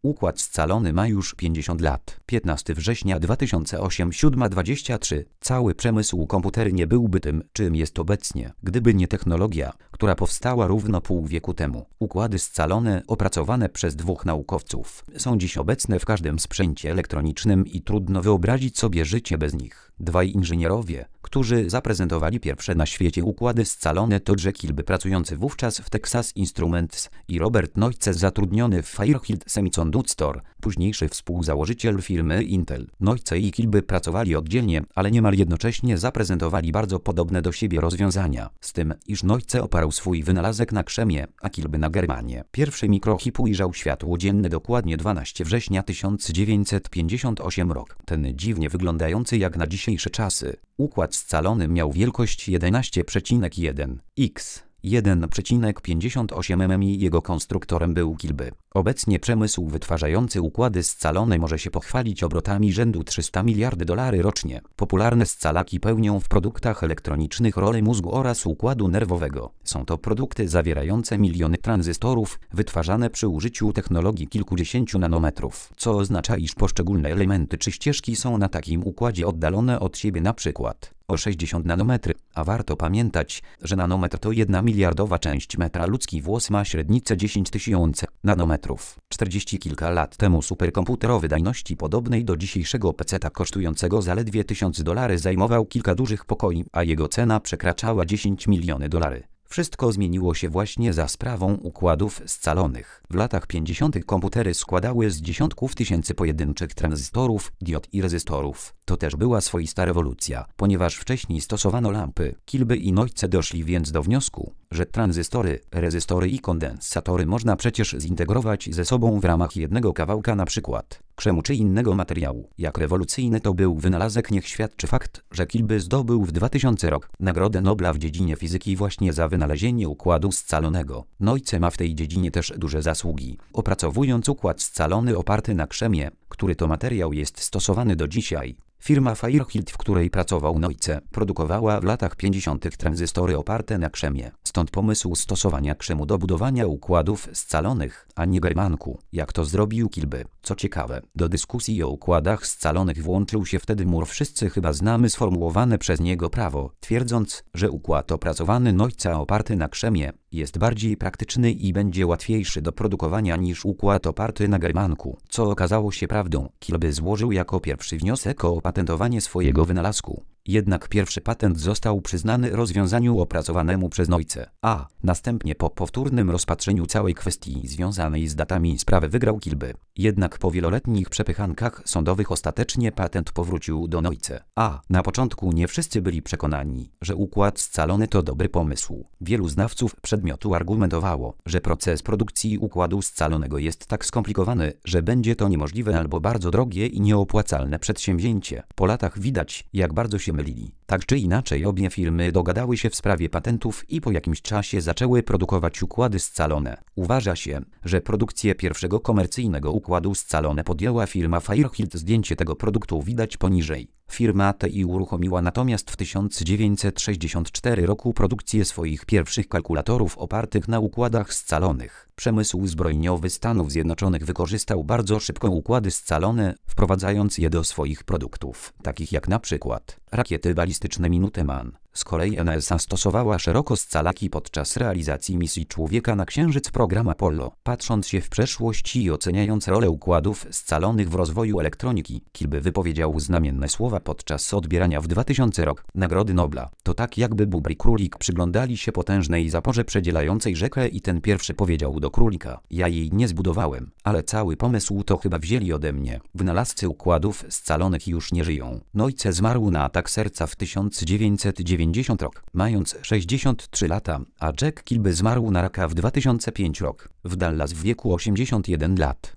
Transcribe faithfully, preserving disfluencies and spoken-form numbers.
Układ scalony ma już pięćdziesiąt lat. piętnastego września dwa tysiące ósmego, siódma dwadzieścia trzy. Cały przemysł komputery nie byłby tym, czym jest obecnie, gdyby nie technologia, która powstała równo pół wieku temu. Układy scalone, opracowane przez dwóch naukowców, są dziś obecne w każdym sprzęcie elektronicznym i trudno wyobrazić sobie życie bez nich. Dwaj inżynierowie, którzy zaprezentowali pierwsze na świecie układy scalone, to Jack Kilby, pracujący wówczas w Texas Instruments, i Robert Noyce, zatrudniony w Fairchild Semiconductor, późniejszy współzałożyciel firmy Intel. Noyce i Kilby pracowali oddzielnie, ale niemal jednocześnie zaprezentowali bardzo podobne do siebie rozwiązania, z tym, iż Noyce oparł swój wynalazek na krzemie, a Kilby na germanie. Pierwszy mikrochip ujrzał światło dzienne dokładnie dwunastego września tysiąc dziewięćset pięćdziesiątego ósmego rok. Ten dziwnie wyglądający jak na dzisiejsze czasy układ scalony miał wielkość jedenaście przecinek jeden x jeden przecinek pięćdziesiąt osiem milimetrów i jego konstruktorem był Kilby. Obecnie przemysł wytwarzający układy scalone może się pochwalić obrotami rzędu trzysta miliardów dolarów rocznie. Popularne scalaki pełnią w produktach elektronicznych rolę mózgu oraz układu nerwowego. Są to produkty zawierające miliony tranzystorów, wytwarzane przy użyciu technologii kilkudziesięciu nanometrów, co oznacza, iż poszczególne elementy czy ścieżki są na takim układzie oddalone od siebie na przykład o sześćdziesiąt nanometrów, a warto pamiętać, że nanometr to jedna miliardowa część metra. Ludzki włos ma średnicę dziesięć tysięcy nanometrów. czterdzieści kilka lat temu superkomputer o wydajności podobnej do dzisiejszego peceta, kosztującego zaledwie tysiąc dolarów, zajmował kilka dużych pokoi, a jego cena przekraczała dziesięć milionów dolarów. Wszystko zmieniło się właśnie za sprawą układów scalonych. W latach pięćdziesiątych komputery składały z dziesiątków tysięcy pojedynczych tranzystorów, diod i rezystorów. To też była swoista rewolucja, ponieważ wcześniej stosowano lampy. Kilby i Noyce doszli więc do wniosku, że tranzystory, rezystory i kondensatory można przecież zintegrować ze sobą w ramach jednego kawałka, na przykład krzemu czy innego materiału. Jak rewolucyjny to był wynalazek, niech świadczy fakt, że Kilby zdobył w dwutysięcznym roku Nagrodę Nobla w dziedzinie fizyki właśnie za wynalezienie układu scalonego. Noyce ma w tej dziedzinie też duże zasługi, opracowując układ scalony oparty na krzemie, który to materiał jest stosowany do dzisiaj. Firma Fairchild, w której pracował Noyce, produkowała w latach pięćdziesiątych tranzystory oparte na krzemie. Stąd pomysł stosowania krzemu do budowania układów scalonych, a nie germanku, jak to zrobił Kilby. Co ciekawe, do dyskusji o układach scalonych włączył się wtedy Moore. Wszyscy chyba znamy sformułowane przez niego prawo, twierdząc, że układ opracowany Noyce oparty na krzemie jest bardziej praktyczny i będzie łatwiejszy do produkowania niż układ oparty na germanku, co okazało się prawdą. Kilby złożył jako pierwszy wniosek o opatentowanie swojego wynalazku. Jednak pierwszy patent został przyznany rozwiązaniu opracowanemu przez Noyce, a następnie po powtórnym rozpatrzeniu całej kwestii związanej z datami sprawę wygrał Kilby. Jednak po wieloletnich przepychankach sądowych ostatecznie patent powrócił do Noyce, a na początku nie wszyscy byli przekonani, że układ scalony to dobry pomysł. Wielu znawców przedmiotu argumentowało, że proces produkcji układu scalonego jest tak skomplikowany, że będzie to niemożliwe albo bardzo drogie i nieopłacalne przedsięwzięcie. Po latach widać, jak bardzo się mylili. Tak czy inaczej, obie firmy dogadały się w sprawie patentów i po jakimś czasie zaczęły produkować układy scalone. Uważa się, że produkcję pierwszego komercyjnego układu scalone podjęła firma Fairchild. Zdjęcie tego produktu widać poniżej. Firma ta uruchomiła natomiast w tysiąc dziewięćset sześćdziesiątym czwartym roku produkcję swoich pierwszych kalkulatorów opartych na układach scalonych. Przemysł zbrojeniowy Stanów Zjednoczonych wykorzystał bardzo szybko układy scalone, wprowadzając je do swoich produktów, takich jak na przykład rakiety balistyczne Minuteman. Z kolei N S A stosowała szeroko scalaki podczas realizacji misji człowieka na Księżyc, program Apollo. Patrząc się w przeszłość i oceniając rolę układów scalonych w rozwoju elektroniki, Kilby wypowiedział znamienne słowa podczas odbierania w dwutysięcznym roku Nagrody Nobla. To tak, jakby bóbr i królik przyglądali się potężnej zaporze przedzielającej rzekę i ten pierwszy powiedział do królika: ja jej nie zbudowałem, ale cały pomysł to chyba wzięli ode mnie. Wynalazcy układów scalonych już nie żyją. Noyce zmarł na atak serca w tysiąc dziewięćset dziewięćdziesiątym roku, mając sześćdziesiąt trzy lata, a Jack Kilby zmarł na raka w dwa tysiące piątym roku, w Dallas w wieku osiemdziesięciu jeden lat.